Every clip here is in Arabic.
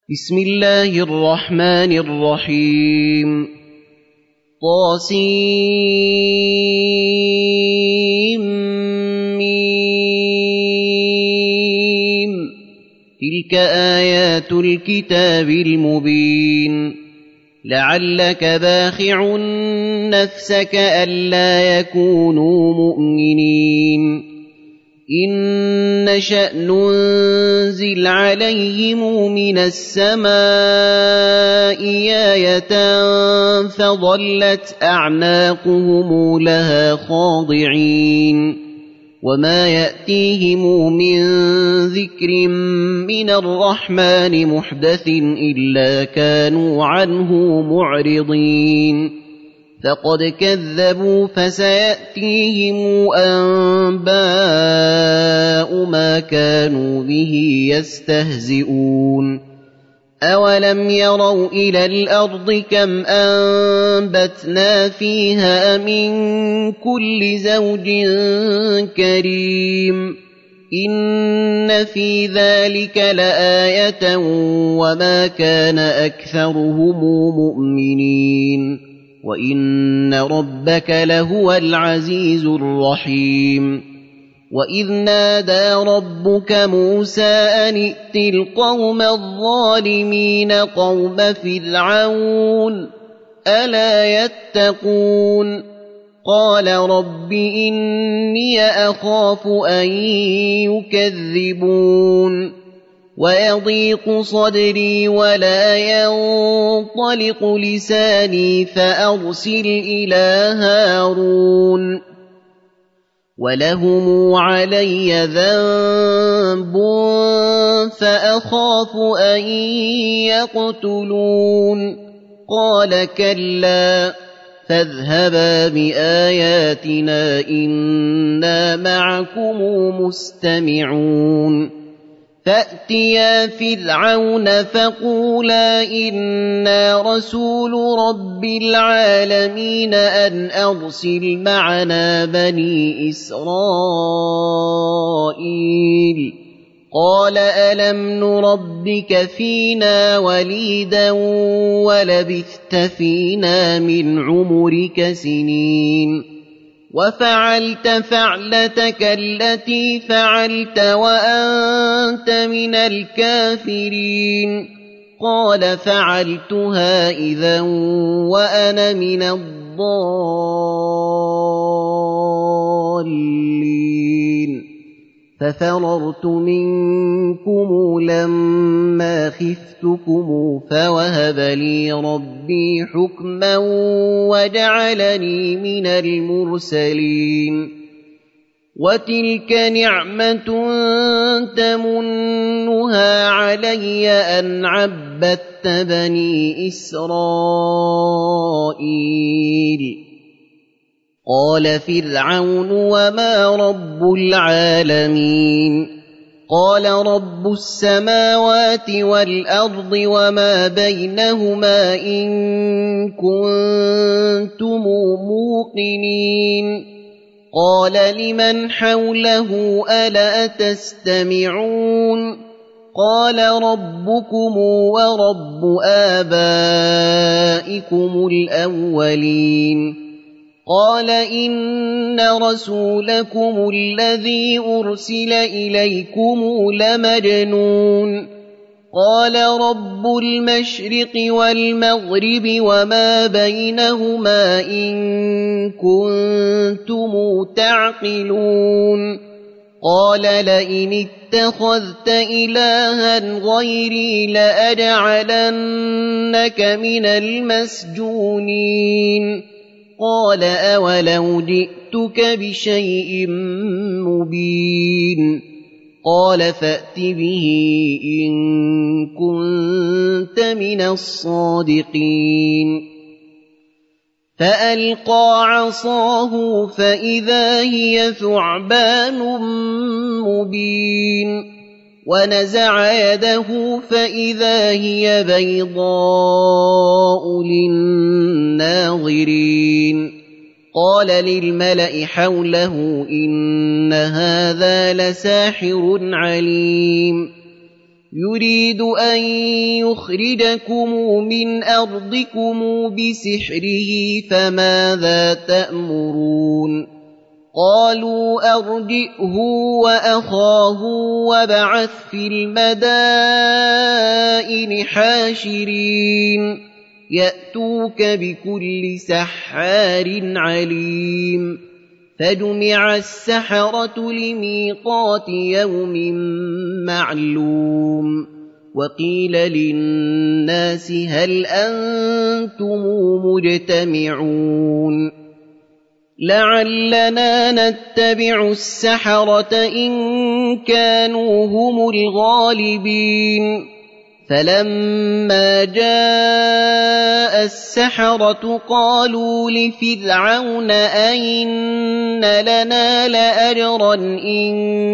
بسم الله الرحمن الرحيم طاسيم تلك آيات الكتاب المبين لعلك باخع نفسك ألا يكونوا مؤمنين إن نشأ ننزل عليهم من السماء آية فظلت أعناقهم لها خاضعين وما يأتيهم من ذكر من الرحمن محدث إلا كانوا عنه معرضين فقد كذبوا فسيأتيهم أنباء ما كانوا به يستهزئون أولم يروا إلى الأرض كم أنبتنا فيها من كل زوج كريم إن في ذلك لآية وما كان أكثرهم مؤمنين وإن ربك لهو العزيز الرحيم وإذ نادى ربك موسى أن ائت القوم الظالمين قوم فرعون ألا يتقون قال رب إني أخاف أن يكذبون ويضيق صدري ولا ينطلق لساني فأرسل إلى هارون ولهم علي ذنب فأخاف أن يقتلون قال كلا فاذهبا بآياتنا إنا معكم مستمعون فأتيا فرعون فقولا إنا رسول رب العالمين أن أرسل معنا بني إسرائيل قال ألم نربك فينا وليدا ولبثت فينا من عمرك سنين وفعلت فعلتك التي فعلت وأنت من الكافرين قال فعلتها إذا وأنا من الضالين ففررت منكم لما خفتكم فوهب لي ربي حكما وجعلني من المرسلين وتلك نعمة تمنها علي أن عبدت بني إسرائيل قال فرعون وما رب العالمين قال رب السماوات والأرض وما بينهما إن كنتم موقنين قال لمن حوله ألا تستمعون قال ربكم ورب آبائكم الأولين قال إن رسولكم الذي أرسل إليكم لمجنون قال رب المشرق والمغرب وما بينهما إن كنتم تعقلون قال لئن اتخذت إلها غيري لأجعلنك من المسجونين قال أولو جئتك بشيء مبين قال فأت به إن كنت من الصادقين فألقى عصاه فإذا هي ثعبان مبين ونزع يده فإذا هي بيضاء للناظرين قال للملأ حوله إن هذا لساحر عليم يريد أن يخرجكم من أرضكم بسحره فماذا تأمرون قالوا أرجئه وأخاه وابعث في المدائن حاشرين يأتوك بكل سحار عليم فجمع السحرة لميقات يوم معلوم وقيل للناس هل أنتم مجتمعون لعلنا نتبع السحرة إن كانوا هم الغالبين فلما جاء السحرة قالوا لفرعون أئن لنا لأجرا إن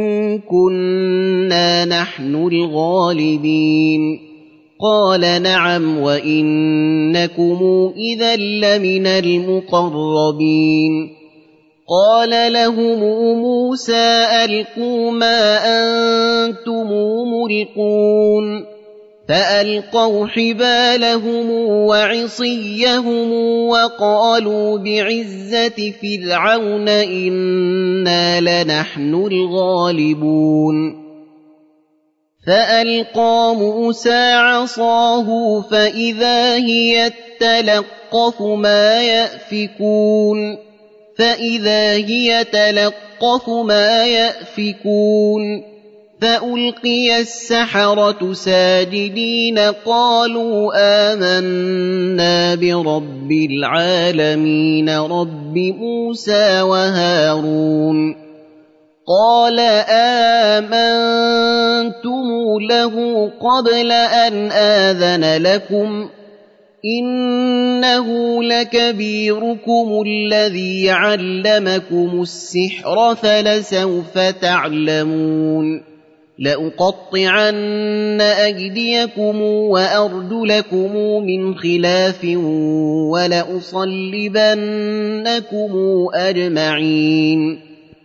كنا نحن الغالبين قال نعم وإنكم إذا لمن المقربين قال لهم موسى ألقوا ما أنتم ملقون فألقوا حبالهم وعصيهم وقالوا بعزة فرعون إنا لنحن الغالبون فألقى موسى عصاه فإذا هي تلقف ما يأفكون فألقي السحرة ساجدين قالوا آمنا برب العالمين رب موسى وهارون قال آمنتم له قبل أن آذن لكم إنه لكبيركم الذي علمكم السحر فلسوف تعلمون لأقطعن أيديكم وأرجلكم من خلاف ولأصلبنكم أجمعين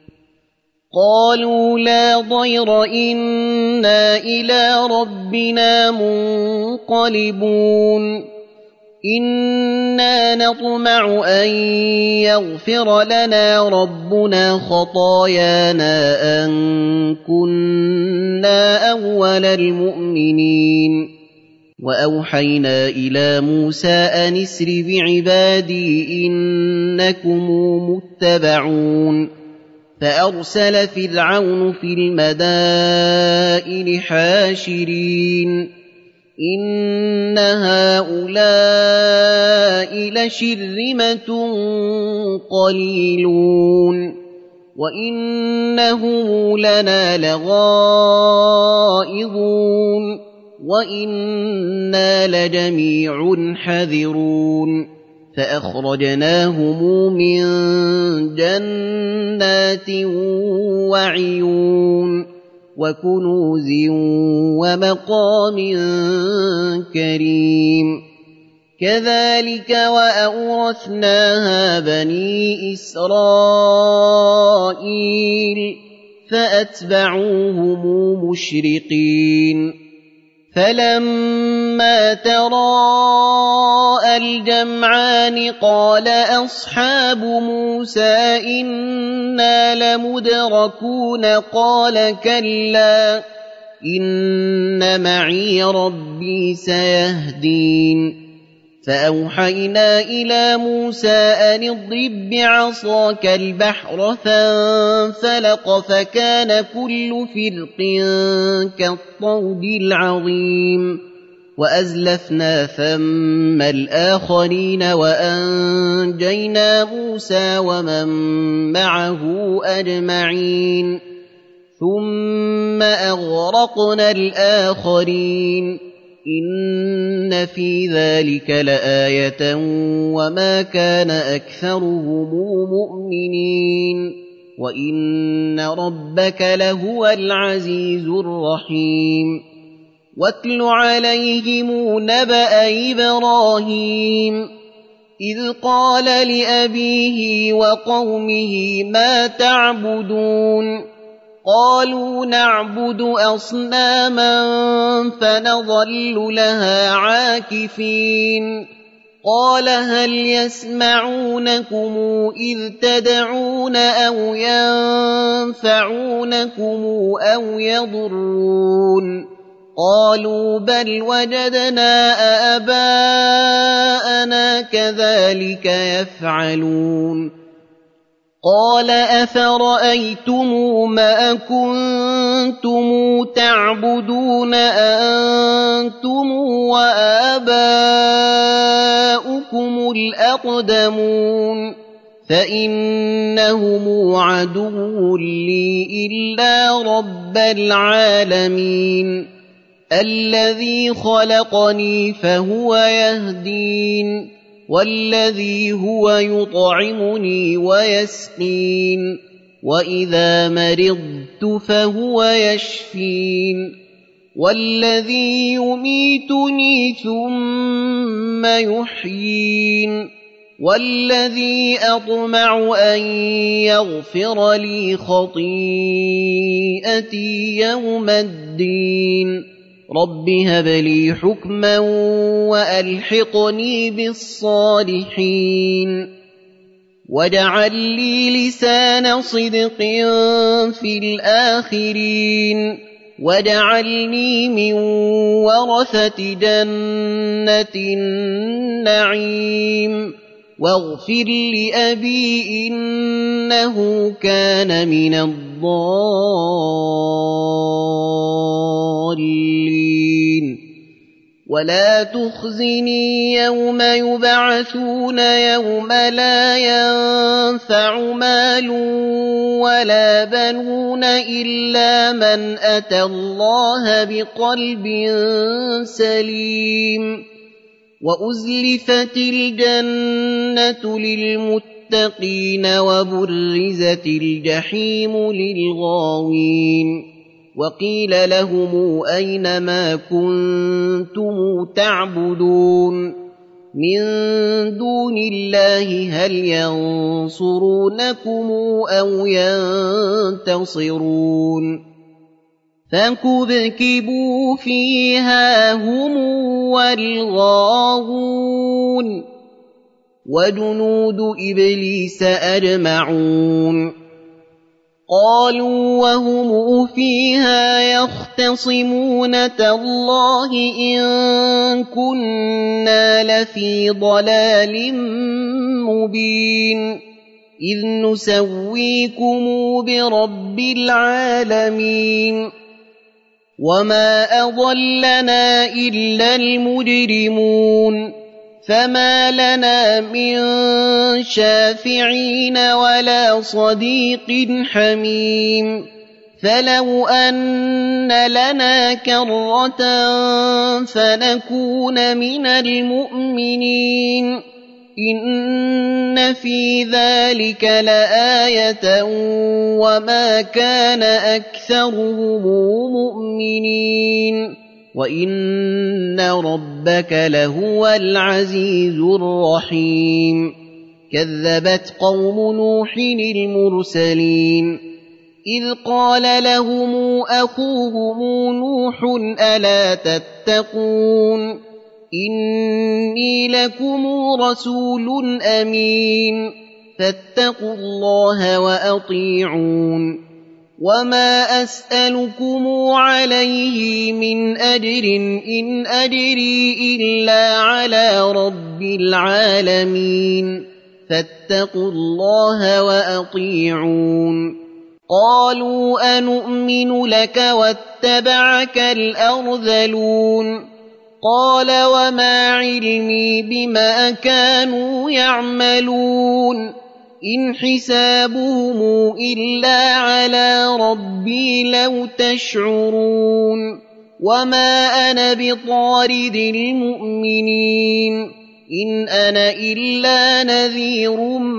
قالوا لا ضير إنا إلى ربنا منقلبون إنا نطمع أن يغفر لنا ربنا خطايانا أن كنا أول المؤمنين وأوحينا إلى موسى أن اسر بعبادي إنكم متبعون فأرسل فرعون في المدائن حاشرين إن هؤلاء لشرذمة قليلون وإنهم لنا لغائظون وإنا لجميع حذرون فأخرجناهم من جنات وعيون وكنوز ومقام كريم كذلك وأورثناها بني إسرائيل فأتبعوهم مشرقين فلما تراءى الجمعان قال أصحاب موسى إنا لمدركون قال كلا إن معي ربي سيهدين فأوحينا إلى موسى أن اضرب بعصاك البحر فانفلق فكان كل فرق كالطود العظيم وأزلفنا ثم الآخرين وأنجينا موسى ومن معه أجمعين ثم أغرقنا الآخرين إن في ذلك لآية وما كان أكثرهم مؤمنين وإن ربك لهو العزيز الرحيم واتل عليهم نبأ إبراهيم إذ قال لأبيه وقومه ما تعبدون قالوا نعبد أصناما فنظل لها عاكفين قال هل يسمعونكم إذ تدعون أو ينفعونكم أو يضرون قالوا بل وجدنا آباءنا كذلك يفعلون قال أفرأيتم ما كنتم تعبدون أنتم وآباؤكم الأقدمون فإنهم عدو لي إلا رب العالمين الذي خلقني فهو يهدين والذي هو يطعمني ويسقين وإذا مرضت فهو يشفين والذي يميتني ثم يحيين والذي أطمع أن يغفر لي خطيئتي يوم الدين رب هب لي حكما وألحقني بالصالحين واجعل لي لسان صدق في الآخرين واجعلني من ورثة جنة النعيم واغفر لأبي إنه كان من الضالين ولا تخزني يوم يبعثون يوم لا ينفع مال ولا بنون إلا من أتى الله بقلب سليم وأزلفت الجنة للمتقين وبرزت الجحيم للغاوين وقيل لهم أين ما كنتم تعبدون من دون الله هل ينصرونكم أو ينتصرون فكبكبوا فيها هم والغاوون وجنود إبليس أجمعون قالوا وهم فيها يختصمون تالله إن كنا لفي ضلال مبين إذ نسويكم برب العالمين وما أضلنا إلا المجرمون فما لنا من شافعين ولا صديق حميم فلو أن لنا كرة فنكون من المؤمنين إن في ذلك لآية وما كان أكثرهم مؤمنين وإن ربك لهو العزيز الرحيم كذبت قوم نوح المرسلين إذ قال لهم أخوهم نوح ألا تتقون إني لكم رسول أمين فاتقوا الله وأطيعون وما أسألكم عليه من أجر إن أجري إلا على رب العالمين فاتقوا الله وأطيعون قالوا أنؤمن لك واتبعك الأرذلون قال وما علمي بما كانوا يعملون إن حسابهم إلا على ربي لو تشعرون وما أنا بطارد المؤمنين إن أنا إلا نذير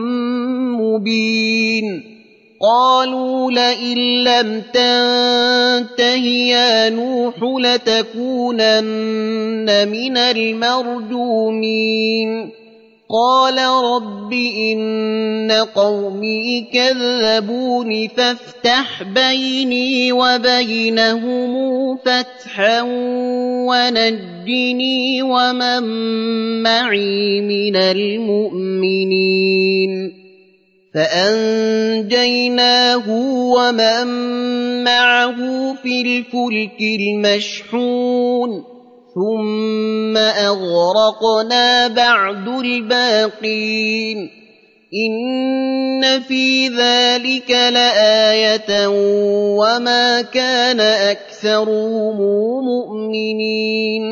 مبين قالوا لئن لم تنته يا نوح لتكونن من المرجومين قال رب إن قومي كذبون فافتح بيني وبينهم فتحا ونجني ومن معي من المؤمنين فأنجيناه ومن معه في الفلك المشحون ثم أغرقنا بعد الباقين إن في ذلك لآية وما كان أكثرهم مؤمنين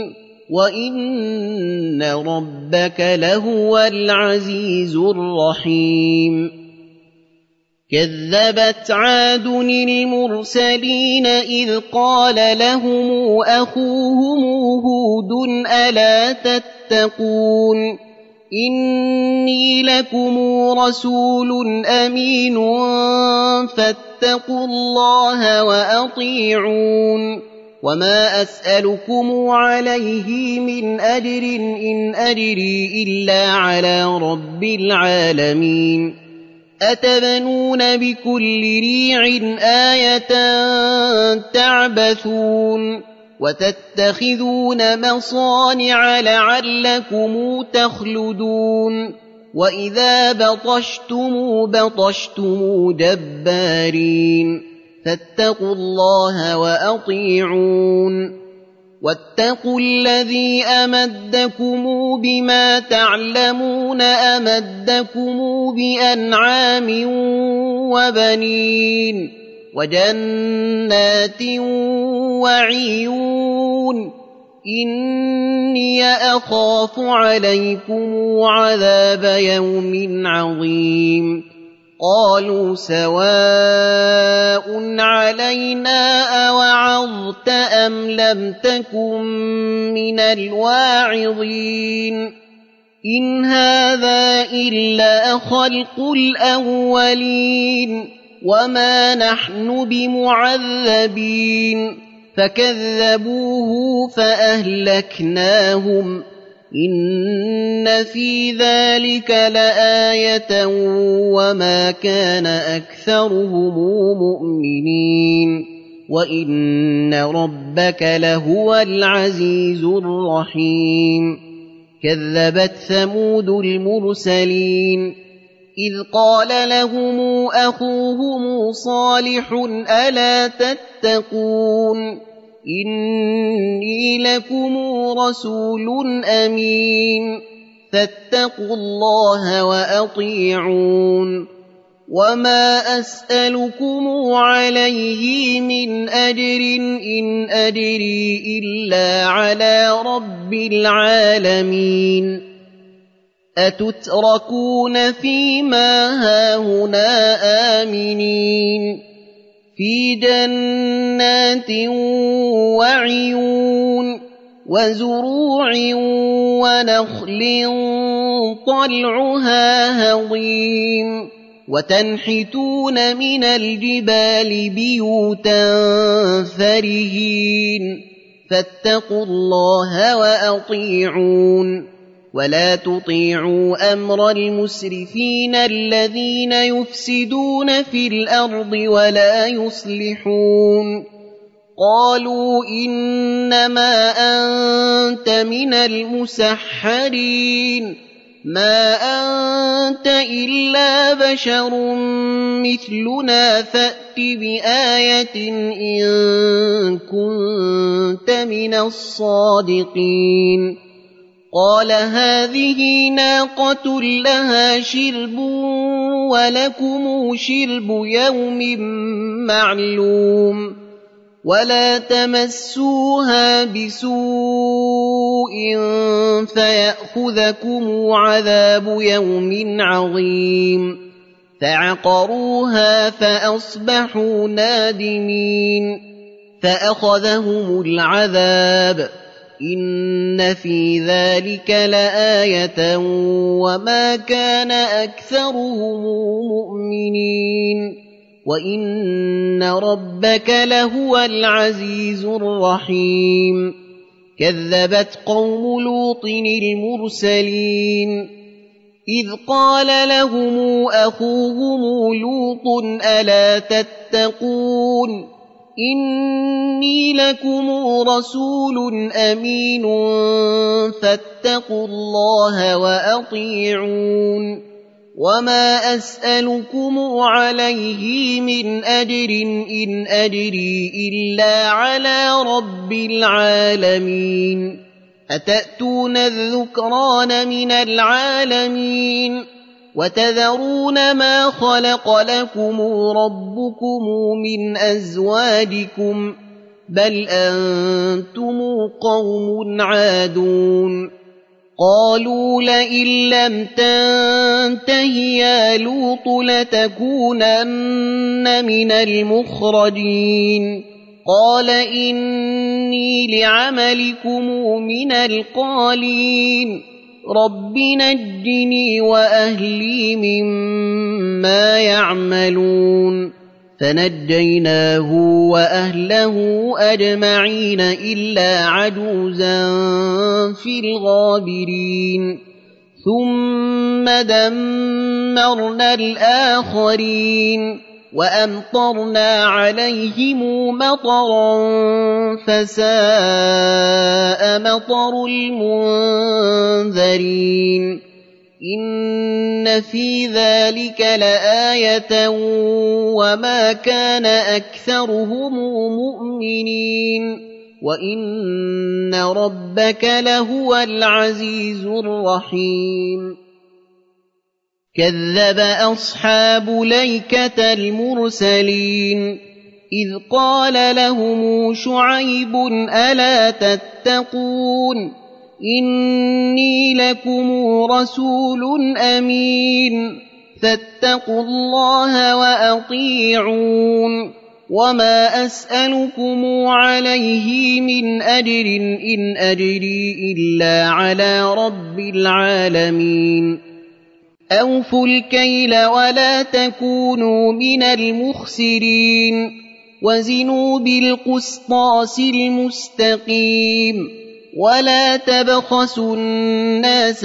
وإن ربك لهو العزيز الرحيم كذبت عاد المرسلين إذ قال لهم أخوهم هود ألا تتقون إني لكم رسول أمين فاتقوا الله وأطيعون وما أسألكم عليه من أجر إن أجري إلا على رب العالمين أتبنون بكل ريع آية تعبثون وتتخذون مصانع لعلكم تخلدون وإذا بطشتم جبارين فاتقوا الله وأطيعون واتقوا الذي أمدكم بما تعلمون أمدكم بأنعام وبنين وجنات وعيون إني أخاف عليكم عذاب يوم عظيم قالوا سواء علينا أوعظت أم لم تكن من الواعظين إن هذا إلا خلق الأولين وما نحن بمعذبين فكذبوه فأهلكناهم إن في ذلك لآية وما كان أكثرهم مؤمنين وإن ربك لهو العزيز الرحيم كذبت ثمود المرسلين إذ قال لهم أخوهم صالح ألا تتقون إني لكم رسول أمين فاتقوا الله وأطيعون وما أسألكم عليه من أجر إن أجري إلا على رب العالمين أتتركون فيما هاهنا آمنين في جنات وعيون وزروع ونخل طلعها هضيم وتنحتون من الجبال بيوتا فرهين فاتقوا الله وأطيعون ولا تطيعوا أمر المسرفين الذين يفسدون في الأرض ولا يصلحون قالوا إنما أنت من المسحرين ما أنت إلا بشر مثلنا فأت بآية إن كنت من الصادقين قال هذه ناقة لها شرب ولكم شرب يوم معلوم ولا تمسوها بسوء فيأخذكم عذاب يوم عظيم فعقروها فأصبحوا نادمين فأخذهم العذاب إن في ذلك لآية وما كان أكثرهم مؤمنين وإن ربك لهو العزيز الرحيم كذبت قوم لوط المرسلين إذ قال لهم أخوهم لوط ألا تتقون إني لكم رسول أمين فاتقوا الله وأطيعون وما أسألكم عليه من أجر إن أجري إلا على رب العالمين أتأتون الذكران من العالمين وتذرون ما خلق لكم ربكم من أزواجكم بل أنتم قوم عادون قالوا لئن لم تنته يا لوط لتكونن من المخرجين قال إني لعملكم من القالين رب نجني وأهلي مما يعملون فنجيناه وأهله أجمعين إلا عجوزا في الغابرين ثم دمرنا الآخرين وأمطرنا عليهم مطرا فساء مطر المنذرين إن في ذلك لآية وما كان أكثرهم مؤمنين وإن ربك لهو العزيز الرحيم كذب أصحاب ليكة المرسلين إذ قال لهم شعيب ألا تتقون إني لكم رسول أمين فاتقوا الله وأطيعون وما أسألكم عليه من أجر إن أجري إلا على رب العالمين أوفوا الكيل ولا تكونوا من المخسرين وزنوا بالقسطاس المستقيم ولا تبخسوا الناس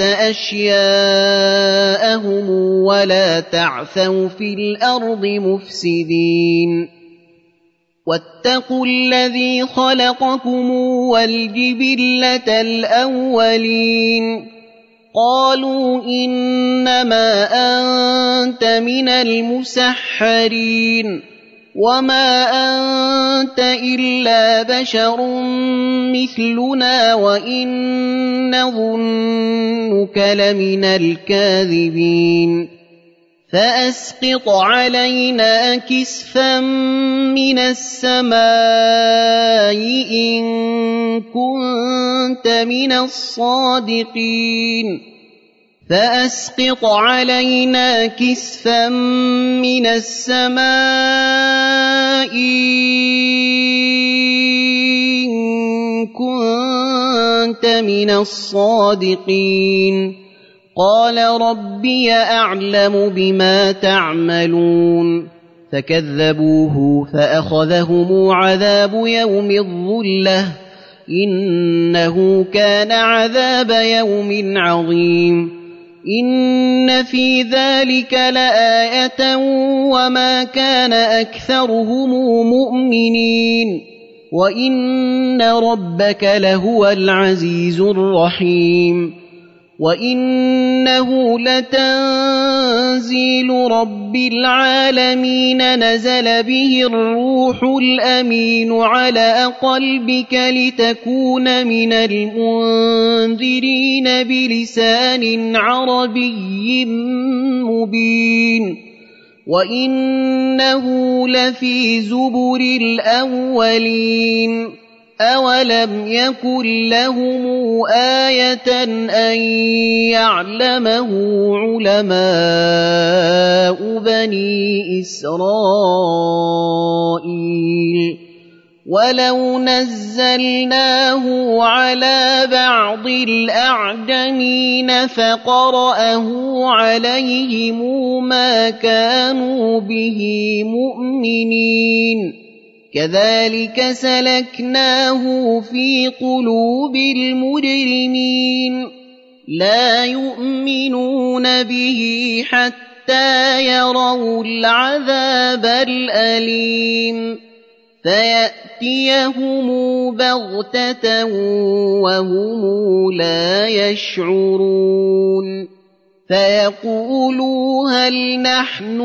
أشياءهم ولا تعثوا في الأرض مفسدين واتقوا الذي خلقكم والجبلة الأولين قالوا إنما أنت من المسحرين وما أنت إلا بشر مثلنا وإن نظنك لمن الكاذبين فأسقط علينا كسفا من السماء إن كنت من الصادقين فأسقط علينا كسفا من السماء إن كنت من الصادقين قال ربي أعلم بما تعملون فكذبوه فأخذهم عذاب يوم الظلة إنه كان عذاب يوم عظيم إن في ذلك لآية وما كان أكثرهم مؤمنين وإن ربك لهو العزيز الرحيم وإنه لتنزيل رب العالمين نزل به الروح الأمين على قلبك لتكون من المنذرين بلسان عربي مبين وإنه لفي زبر الأولين أولم يكن لهم آية أن يعلمه علماء بني إسرائيل ولو نزلناه على بعض الأعجمين فقرأه عليهم ما كانوا به مؤمنين كذلك سلكناه في قلوب المجرمين لا يؤمنون به حتى يروا العذاب الأليم فيأتيهم بغتة وهم لا يشعرون فيقولوا هل نحن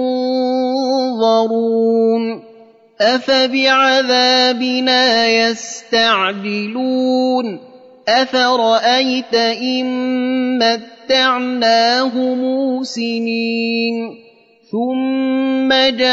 منظرون أفبعذابنا يستعجلون أفرأيت إن متعناهم سنين ثم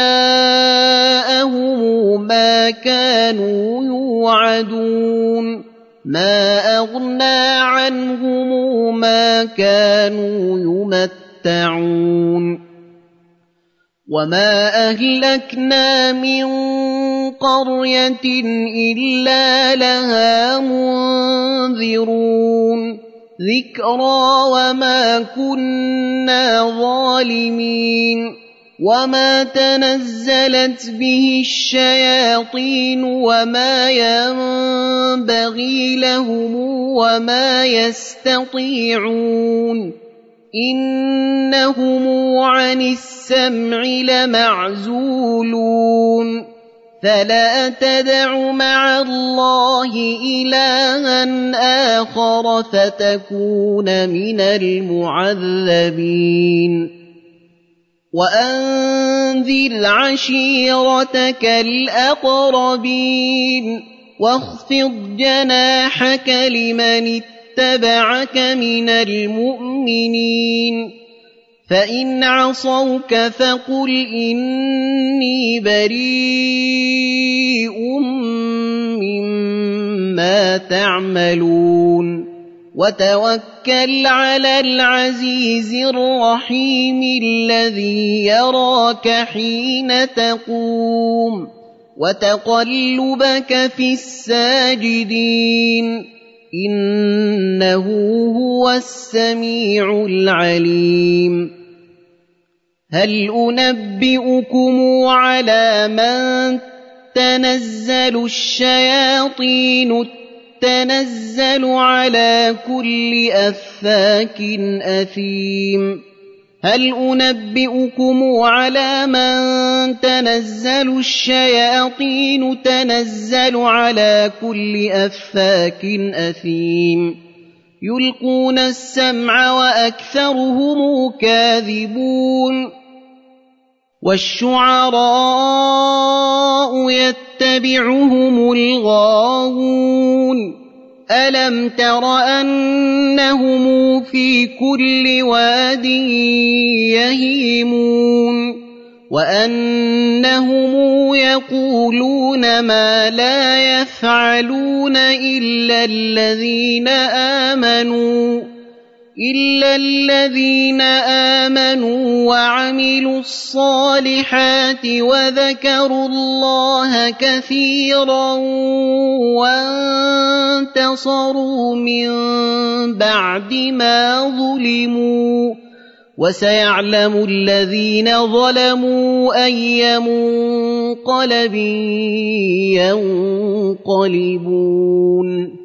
جاءهم ما كانوا يوعدون ما أغنى عنهم ما كانوا يمتعون وما أهلكنا من قرية إلا لها منذرون ذكرى وما كنا ظالمين وما تنزلت به الشياطين وما ينبغي لهم وما يستطيعون إنهم عن السمع لمعزولون فلا تدع مع الله إلها آخر فتكون من المعذبين وأنذر عشيرتك الأقربين واخفض جناحك لمن اتبعك من المؤمنين فإن عصوك فقل إني بريء مما تعملون وتوكل على العزيز الرحيم الذي يراك حين تقوم وتقلبك في الساجدين إنه هو السميع العليم هل أنبئكم على من تنزل الشياطين تنزل على كل أفاك أثيم هل أنبئكم على من تنزل الشياطين تنزل على كل أفاك أثيم يلقون السمع وأكثرهم كاذبون والشعراء يتبعهم الغاوون ألم تر أنهم في كل واد يهيمون وأنهم يقولون ما لا يفعلون إلا الذين آمنوا وعملوا الصالحات وذكروا الله كثيرا وانتصروا من بعد ما ظلموا وسيعلم الذين ظلموا أي منقلب ينقلبون